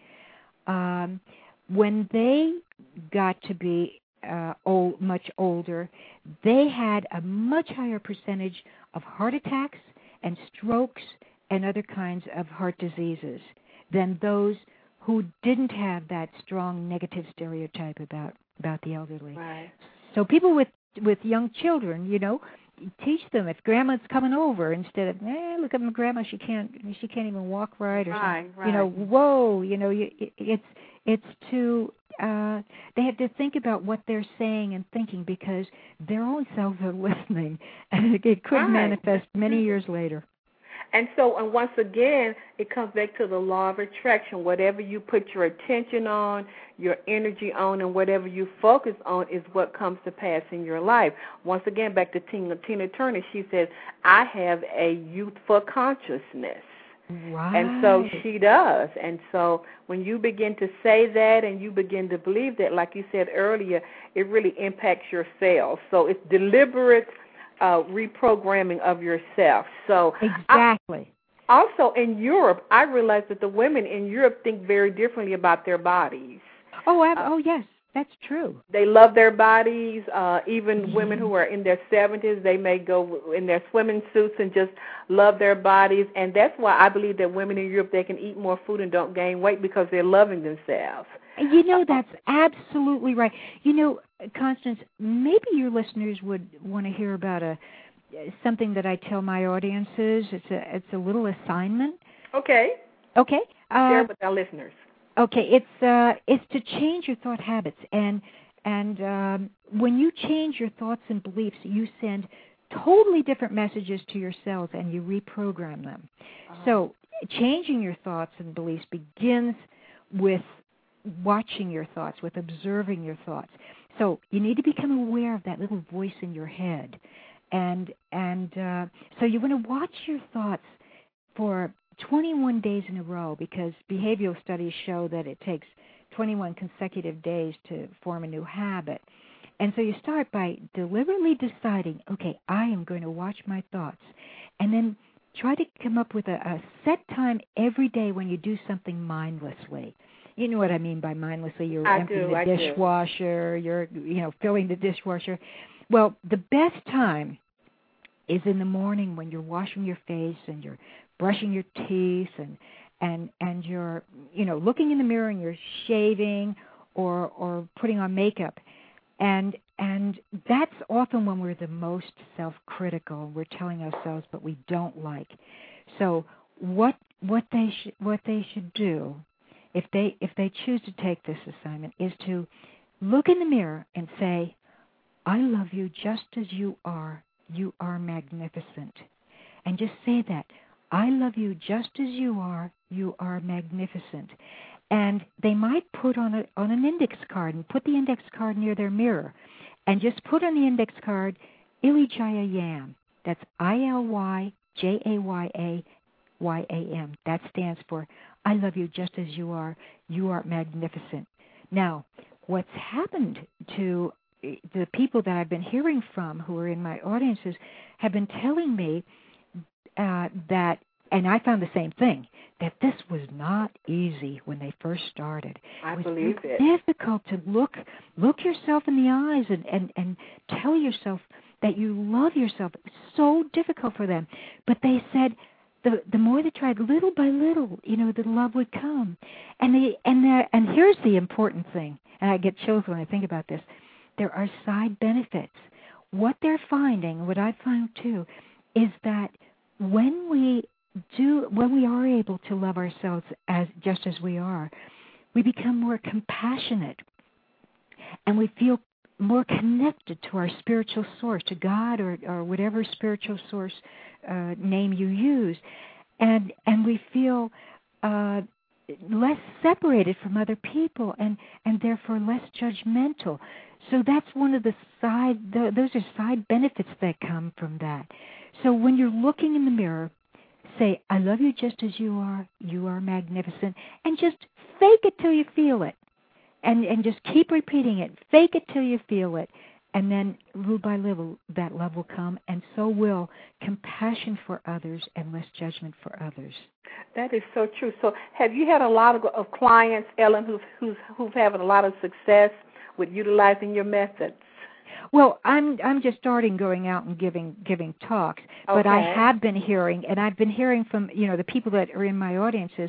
when they got to be much older, they had a much higher percentage of heart attacks and strokes and other kinds of heart diseases than those who didn't have that strong negative stereotype about the elderly. Right. So people with young children, teach them if grandma's coming over, instead of look at my grandma, she can't even walk right, or something. Right. Whoa, it's to they have to think about what they're saying and thinking, because their own selves are listening, and it could manifest many years later. And once again, it comes back to the law of attraction. Whatever you put your attention on, your energy on, and whatever you focus on is what comes to pass in your life. Once again, back to Tina Turner, she says, I have a youthful consciousness. Right. And so she does. And so when you begin to say that and you begin to believe that, like you said earlier, it really impacts your cells. So it's deliberate reprogramming of yourself. So exactly. Also in Europe, I realized that the women in Europe think very differently about their bodies. Oh, yes, that's true. They love their bodies. Even women who are in their 70s, they may go in their swimming suits and just love their bodies. And that's why I believe that women in Europe, they can eat more food and don't gain weight, because they're loving themselves. That's absolutely right. Constance, maybe your listeners would want to hear about something that I tell my audiences. It's a little assignment. Okay. Share with our listeners. Okay, it's to change your thought habits, and when you change your thoughts and beliefs, you send totally different messages to your cells, and you reprogram them. So changing your thoughts and beliefs begins with watching your thoughts, with observing your thoughts. So you need to become aware of that little voice in your head, and so you want to watch your thoughts for 21 days in a row, because behavioral studies show that it takes 21 consecutive days to form a new habit. And so you start by deliberately deciding, okay, I am going to watch my thoughts, and then try to come up with a set time every day when you do something mindlessly. You know what I mean by mindlessly. You're emptying the dishwasher, you're filling the dishwasher. Well, the best time is in the morning when you're washing your face and you're brushing your teeth and you're looking in the mirror and you're shaving or putting on makeup. And that's often when we're the most self-critical. We're telling ourselves what we don't like. So what they should do, if they choose to take this assignment, is to look in the mirror and say, I love you just as you are. You are magnificent. And just say that. I love you just as you are. You are magnificent. And they might put on an index card, and put the index card near their mirror, and just put on the index card, Ilyjayayam. That's Ilyjayayam. That stands for I love you just as you are. You are magnificent. Now, what's happened to the people that I've been hearing from who are in my audiences have been telling me that And I found the same thing, that this was not easy when they first started. I it believe was it. difficult to look yourself in the eyes and tell yourself that you love yourself. It was so difficult for them. But they said the more they tried, little by little, the love would come. And here's the important thing, and I get chills when I think about this. There are side benefits. What they're finding, what I found too, is that when we are able to love ourselves just as we are, we become more compassionate, and we feel more connected to our spiritual source, to God or whatever spiritual source name you use, and we feel less separated from other people, and therefore less judgmental. So that's one of those are side benefits that come from that. So when you're looking in the mirror, say, I love you just as you are magnificent, and just fake it till you feel it. And just keep repeating it. Fake it till you feel it. And then little by little, that love will come, and so will compassion for others and less judgment for others. That is so true. So have you had a lot of clients, Ellen, who've having a lot of success with utilizing your methods? Well, I'm just starting going out and giving talks, but I have been hearing, and I've been hearing from the people that are in my audiences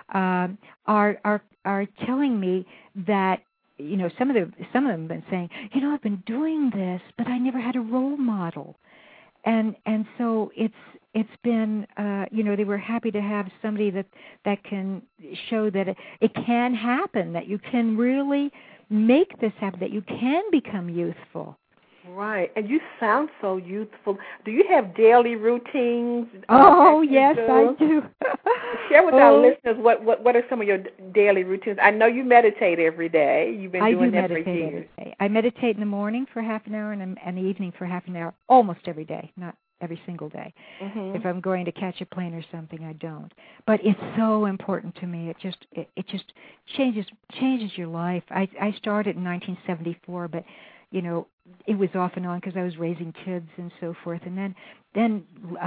are telling me that some of them have been saying, I've been doing this, but I never had a role model, and so it's been they were happy to have somebody that can show that it can happen, that you can really make this happen, that you can become youthful. Right, and you sound so youthful. Do you have daily routines? Oh, yes, I do. Share with our listeners what are some of your daily routines. I know you meditate every day. You've been doing that for years. Every day. I meditate in the morning for half an hour and the evening for half an hour, almost every day, not every single day. Mm-hmm. If I'm going to catch a plane or something, I don't. But it's so important to me. It just changes your life. I started in 1974, but it was off and on because I was raising kids and so forth. And then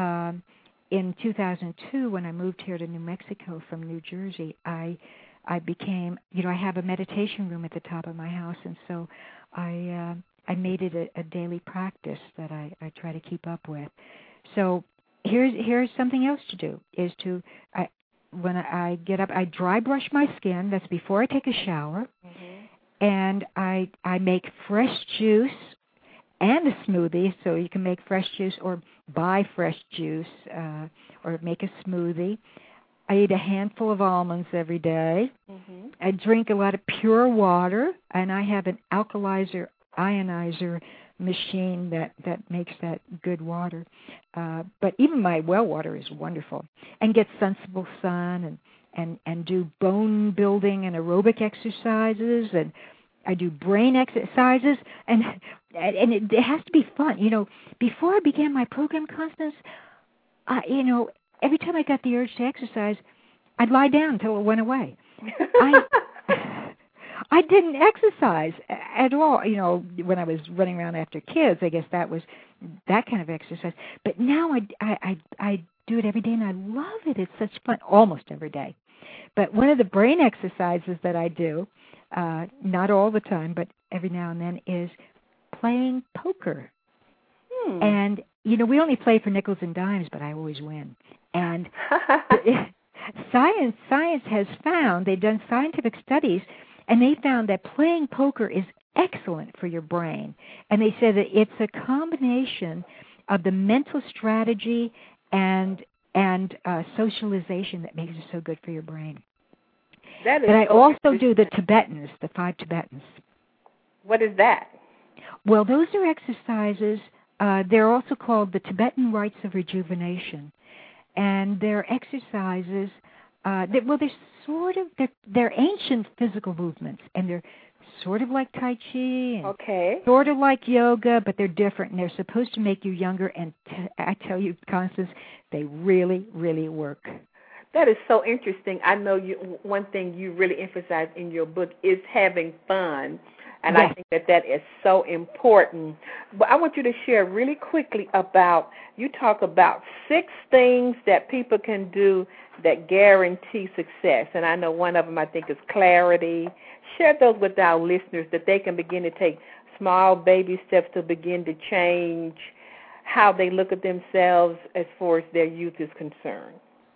in 2002, when I moved here to New Mexico from New Jersey, I became, I have a meditation room at the top of my house, and so I made it a daily practice that I try to keep up with. So here's something else to do, is when I get up, I dry brush my skin. That's before I take a shower. Mm-hmm. And I make fresh juice and a smoothie, so you can make fresh juice or buy fresh juice or make a smoothie. I eat a handful of almonds every day. Mm-hmm. I drink a lot of pure water, and I have an ionizer machine that makes that good water. But even my well water is wonderful. And get sensible sun and do bone building and aerobic exercises, and I do brain exercises, and it has to be fun. Before I began my program, Constance, every time I got the urge to exercise, I'd lie down until it went away. I didn't exercise at all. When I was running around after kids, I guess that was that kind of exercise. But now I do it every day, and I love it. It's such fun, almost every day. But one of the brain exercises that I do, not all the time, but every now and then, is playing poker. And, we only play for nickels and dimes, but I always win. And science has found, they've done scientific studies, and they found that playing poker is excellent for your brain. And they said that it's a combination of the mental strategy and socialization that makes it so good for your brain. That is. But I also do the 5 Tibetans. What is that? Well, those are exercises. They're also called the Tibetan Rites of Rejuvenation, and they're exercises. They're ancient physical movements, and they're sort of like Tai Chi, and sort of like yoga, but they're different, and they're supposed to make you younger. And I tell you, Constance, they really, really work. That is so interesting. I know one thing you really emphasize in your book is having fun. And Yes. I think that is so important. But I want you to share really quickly about, you talk about 6 things that people can do that guarantee success. And I know one of them, I think, is clarity. Share those with our listeners that they can begin to take small baby steps to begin to change how they look at themselves as far as their youth is concerned.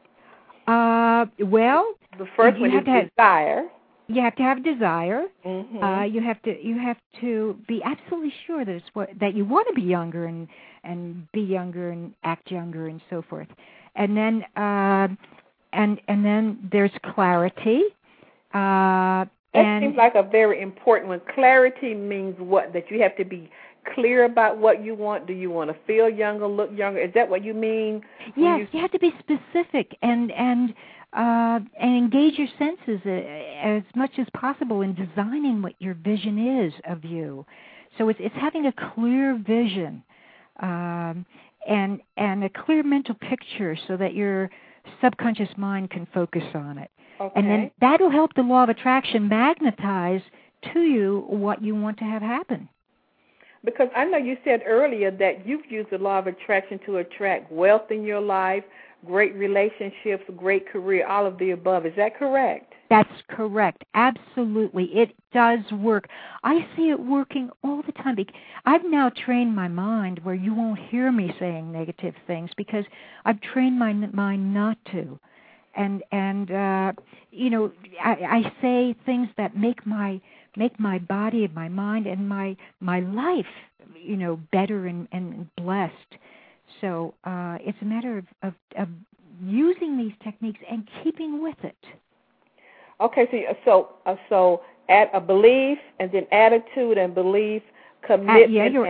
Well, the first one is desire. You have to have desire. Mm-hmm. You have to be absolutely sure that that you want to be younger and be younger and act younger and so forth. And then and then there's clarity. That seems like a very important one. Clarity means what? That you have to be clear about what you want. Do you want to feel younger, look younger? Is that what you mean? Yes, you have to be specific and engage your senses as much as possible in designing what your vision is of you. So it's having a clear vision and a clear mental picture so that your subconscious mind can focus on it. Okay. And then that'll help the law of attraction magnetize to you what you want to have happen. Because I know you said earlier that you've used the law of attraction to attract wealth in your life, great relationships, great career, all of the above. Is that correct? That's correct. Absolutely. It does work. I see it working all the time. I've now trained my mind where you won't hear me saying negative things because I've trained my mind not to. And you know, I say things that make my body and my mind and my life, you know, better and blessed. So it's a matter of using these techniques and keeping with it. Okay, so add a belief and then attitude and belief, commitment.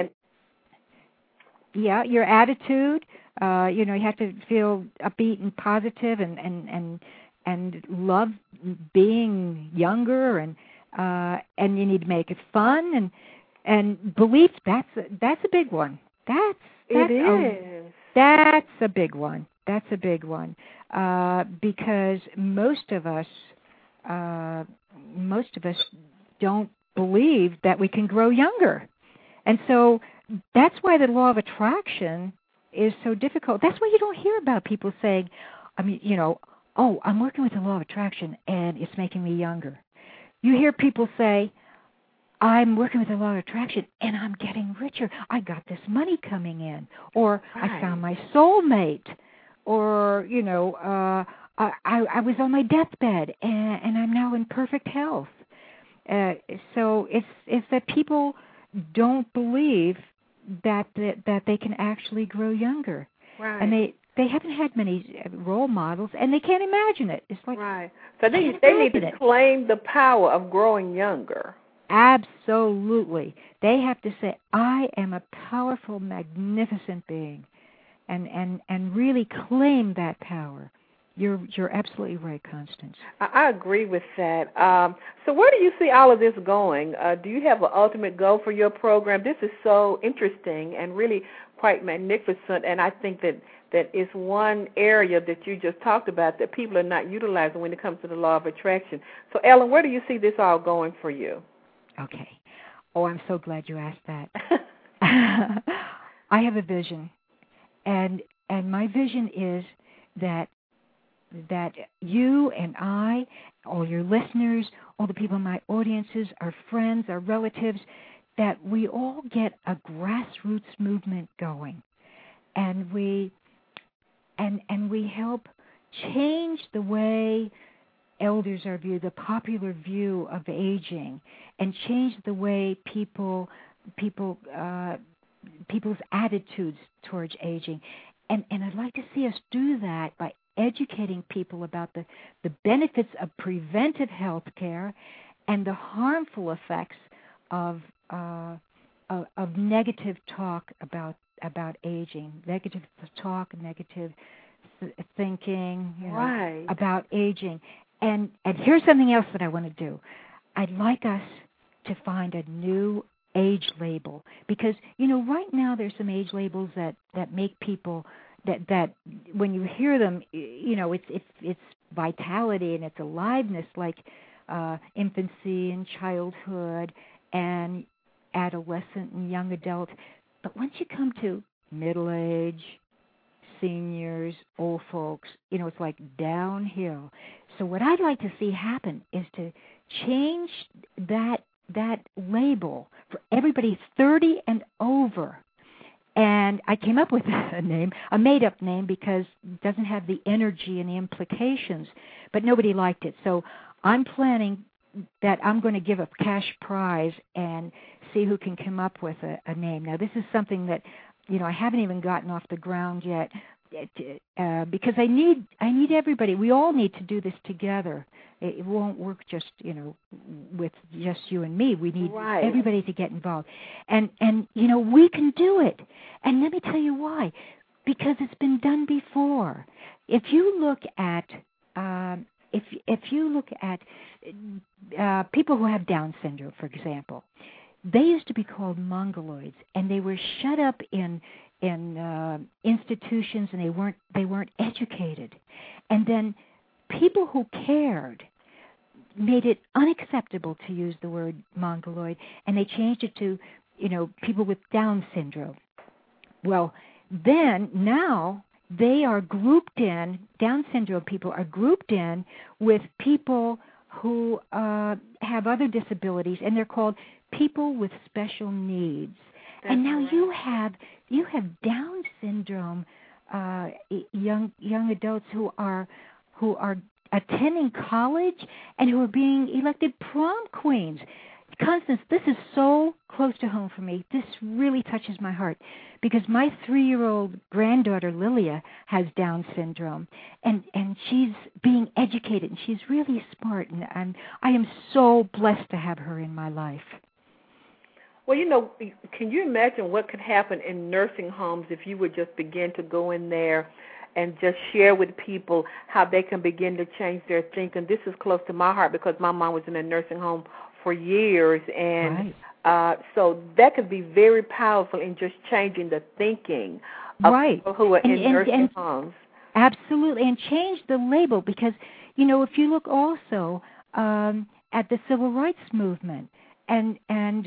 Your attitude. You know, you have to feel upbeat and positive and love being younger and you need to make it fun and belief. That's a big one. That's a big one. That's a big one because most of us don't believe that we can grow younger, and so that's why the law of attraction is so difficult. That's why you don't hear about people saying, I mean, you know, oh, I'm working with the law of attraction and it's making me younger. You hear people say, I'm working with the law of attraction and I'm getting richer. I got this money coming in. Or right. I found my soulmate. Or, you know, I was on my deathbed and I'm now in perfect health. So it's that people don't believe that they can actually grow younger. Right. And they haven't had many role models, and they can't imagine it. It's like right. So they need to claim the power of growing younger. Absolutely. They have to say, I am a powerful, magnificent being, and really claim that power. You're absolutely right, Constance. I agree with that. So where do you see all of this going? Do you have an ultimate goal for your program? This is so interesting and really quite magnificent, and I think that is one area that you just talked about that people are not utilizing when it comes to the law of attraction. So, Ellen, where do you see this all going for you? Okay. Oh, I'm so glad you asked that. I have a vision, and my vision is that you and I, all your listeners, all the people in my audiences, our friends, our relatives, that we all get a grassroots movement going, and we help change the way elders are viewed, the popular view of aging, and change the way people's attitudes towards aging. And I'd like to see us do that by educating people about the benefits of preventive health care and the harmful effects of negative talk about aging, negative talk, negative thinking, right. about aging. And here's something else that I want to do. I'd like us to find a new age label because, you know, right now there's some age labels that make people that when you hear them, you know, it's vitality and it's aliveness, like infancy and childhood and adolescent and young adult. But once you come to middle age, seniors, old folks, it's like downhill. So what I'd like to see happen is to change that label for everybody 30 and over. And I came up with a made-up name, because it doesn't have the energy and the implications, but nobody liked it. So I'm planning that I'm going to give a cash prize and see who can come up with a name. Now, this is something that, I haven't even gotten off the ground yet, because I need everybody. We all need to do this together. It won't work just, with just you and me. We need everybody to get involved. And we can do it. And let me tell you why. Because it's been done before. If you look at people who have Down syndrome, for example, they used to be called mongoloids, and they were shut up in institutions, and they weren't educated. And then people who cared made it unacceptable to use the word mongoloid, and they changed it to, people with Down syndrome. Well, then now they are grouped in, Down syndrome people are grouped in with people who have other disabilities, and they're called people with special needs. That's and now right. you have Down syndrome young adults who are attending college and who are being elected prom queens. Constance, this is so close to home for me. This really touches my heart, because my 3-year-old granddaughter Lilia has Down syndrome, and she's being educated, and she's really smart, and I am so blessed to have her in my life. Well, can you imagine what could happen in nursing homes if you would just begin to go in there and just share with people how they can begin to change their thinking? This is close to my heart, because my mom was in a nursing home for years, and so that could be very powerful in just changing the thinking of people who are in nursing homes. Absolutely, and change the label, because, if you look also at the civil rights movement, and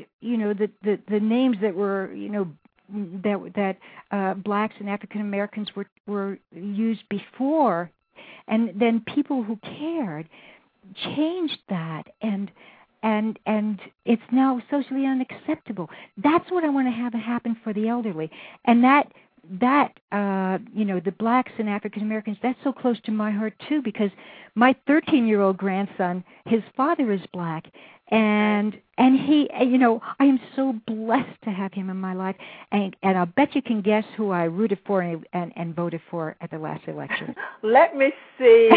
the names that were, that blacks and African Americans were used before, and then people who cared changed that, and it's now socially unacceptable. That's what I want to have happen for the elderly, and that the blacks and African Americans, that's so close to my heart too, because my 13-year-old grandson, his father is black, and he, I am so blessed to have him in my life, and I'll bet you can guess who I rooted for and voted for at the last election. Let me see.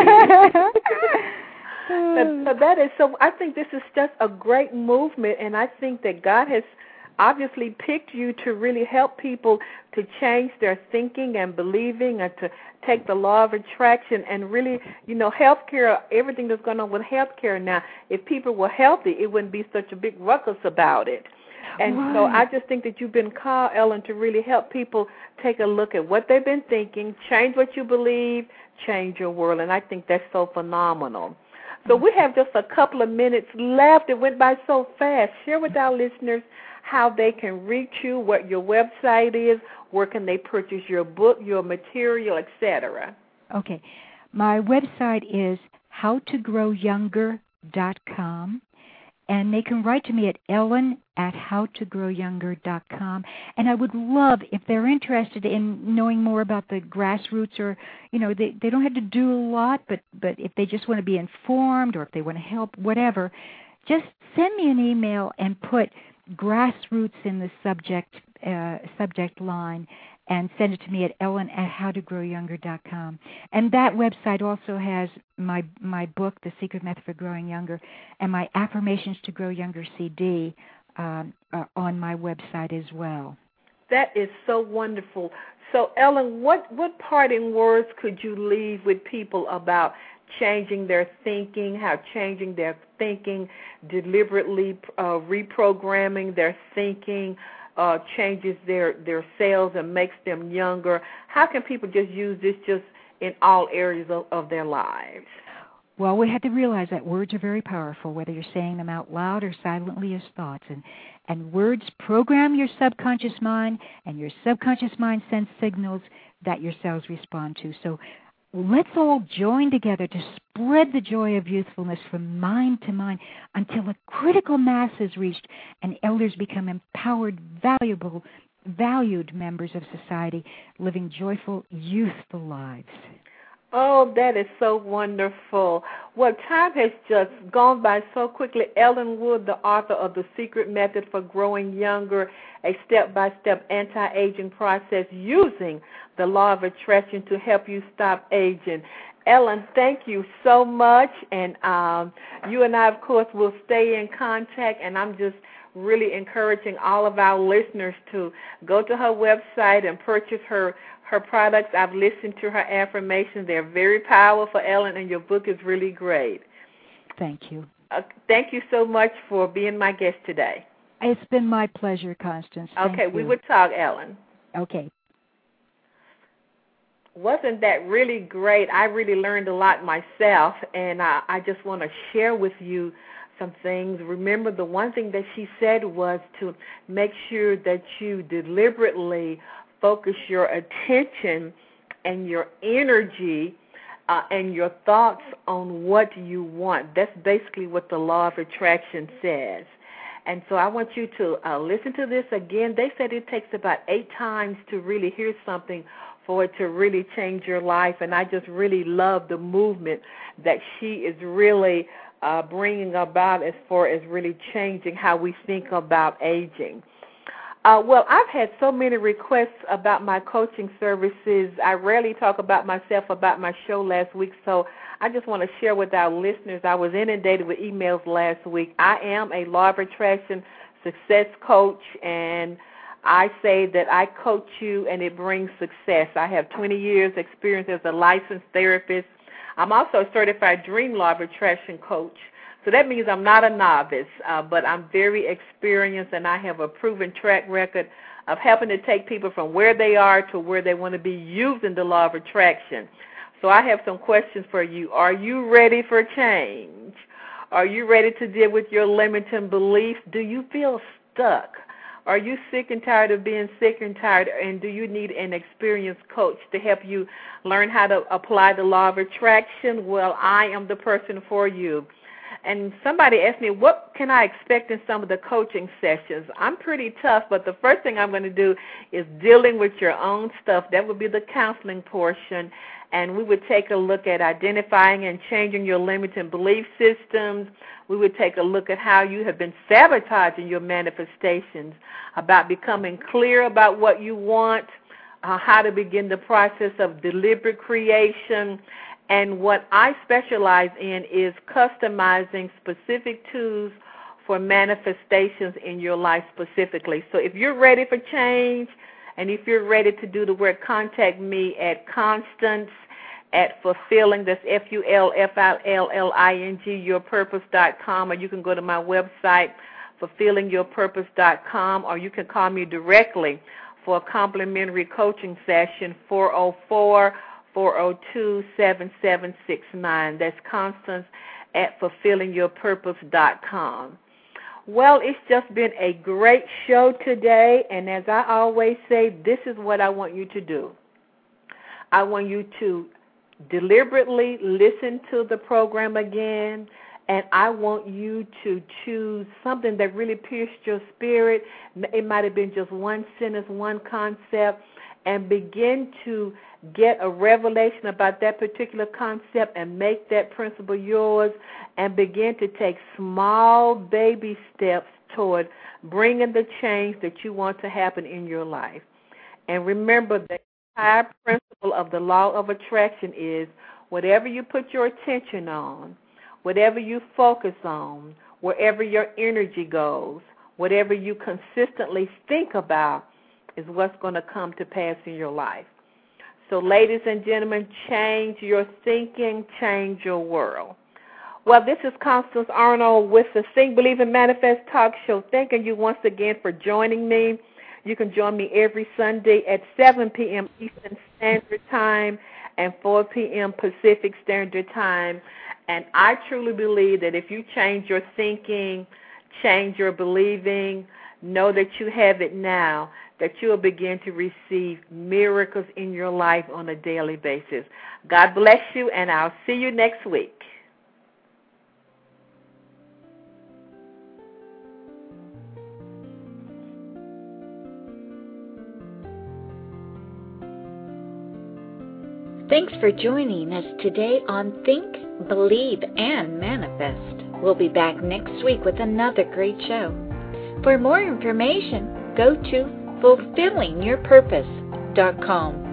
So that is so. I think this is just a great movement, and I think that God has obviously picked you to really help people to change their thinking and believing, and to take the law of attraction and really, healthcare, everything that's going on with healthcare now. If people were healthy, it wouldn't be such a big ruckus about it. And so I just think that you've been called, Ellen, to really help people take a look at what they've been thinking, change what you believe, change your world. And I think that's so phenomenal. So we have just a couple of minutes left. It went by so fast. Share with our listeners how they can reach you, what your website is, where can they purchase your book, your material, etc. Okay. My website is howtogrowYounger.com, and they can write to me at ellen@howtogrowYounger.com. And I would love, if they're interested in knowing more about the grassroots, or, they don't have to do a lot, but if they just want to be informed, or if they want to help, whatever, just send me an email and put grassroots in the subject line, and send it to me at ellen@howtogrowYounger.com. And that website also has my book, The Secret Method for Growing Younger, and my Affirmations to Grow Younger CD on my website as well. That is so wonderful. So, Ellen, what parting words could you leave with people about changing their thinking, how changing their thinking, deliberately reprogramming their thinking, changes their cells and makes them younger? How can people just use this just in all areas of their lives? Well, we had to realize that words are very powerful, whether you're saying them out loud or silently as thoughts. And words program your subconscious mind, and your subconscious mind sends signals that your cells respond to. So let's all join together to spread the joy of youthfulness from mind to mind until a critical mass is reached and elders become empowered, valued members of society, living joyful, youthful lives. Oh, that is so wonderful. Well, time has just gone by so quickly. Ellen Wood, the author of The Secret Method for Growing Younger, a step-by-step anti-aging process using the law of attraction to help you stop aging. Ellen, thank you so much. And you and I, of course, will stay in contact, and I'm just really encouraging all of our listeners to go to her website and purchase her products. I've listened to her affirmations. They're very powerful, Ellen, and your book is really great. Thank you. Thank you so much for being my guest today. It's been my pleasure, Constance. Okay, we would talk, Ellen. Okay. Wasn't that really great? I really learned a lot myself, and I just want to share with you some things. Remember, the one thing that she said was to make sure that you deliberately focus your attention and your energy and your thoughts on what you want. That's basically what the law of attraction says. And so I want you to listen to this again. They said it takes about 8 times to really hear something for it to really change your life. And I just really love the movement that she is really bringing about as far as really changing how we think about aging. Well, I've had so many requests about my coaching services. I rarely talk about myself about my show last week, so I just want to share with our listeners. I was inundated with emails last week. I am a law of attraction success coach, and I say that I coach you and it brings success. I have 20 years experience as a licensed therapist. I'm also a certified dream law of attraction coach. So that means I'm not a novice, but I'm very experienced, and I have a proven track record of helping to take people from where they are to where they want to be using the law of attraction. So I have some questions for you. Are you ready for change? Are you ready to deal with your limiting beliefs? Do you feel stuck? Are you sick and tired of being sick and tired, and do you need an experienced coach to help you learn how to apply the law of attraction? Well, I am the person for you. And somebody asked me, what can I expect in some of the coaching sessions? I'm pretty tough, but the first thing I'm going to do is dealing with your own stuff. That would be the counseling portion. And we would take a look at identifying and changing your limiting belief systems. We would take a look at how you have been sabotaging your manifestations, about becoming clear about what you want, how to begin the process of deliberate creation. And what I specialize in is customizing specific tools for manifestations in your life specifically. So if you're ready for change, and if you're ready to do the work, contact me at Constance at Fulfilling, that's FULFILLING, yourpurpose.com, or you can go to my website, fulfillingyourpurpose.com, or you can call me directly for a complimentary coaching session, 404-402-7769. That's Constance at fulfillingyourpurpose.com. Well, it's just been a great show today, and as I always say, this is what I want you to do. I want you to deliberately listen to the program again, and I want you to choose something that really pierced your spirit. It might have been just one sentence, one concept, and begin to get a revelation about that particular concept and make that principle yours, and begin to take small baby steps toward bringing the change that you want to happen in your life. And remember, the entire principle of the law of attraction is whatever you put your attention on, whatever you focus on, wherever your energy goes, whatever you consistently think about is what's going to come to pass in your life. So, ladies and gentlemen, change your thinking, change your world. Well, this is Constance Arnold with the Think, Believe, and Manifest Talk Show. Thanking you once again for joining me. You can join me every Sunday at 7 p.m. Eastern Standard Time. and 4 p.m. Pacific Standard Time. And I truly believe that if you change your thinking, change your believing, know that you have it now, that you'll begin to receive miracles in your life on a daily basis. God bless you, and I'll see you next week. Thanks for joining us today on Think, Believe, and Manifest. We'll be back next week with another great show. For more information, go to fulfillingyourpurpose.com.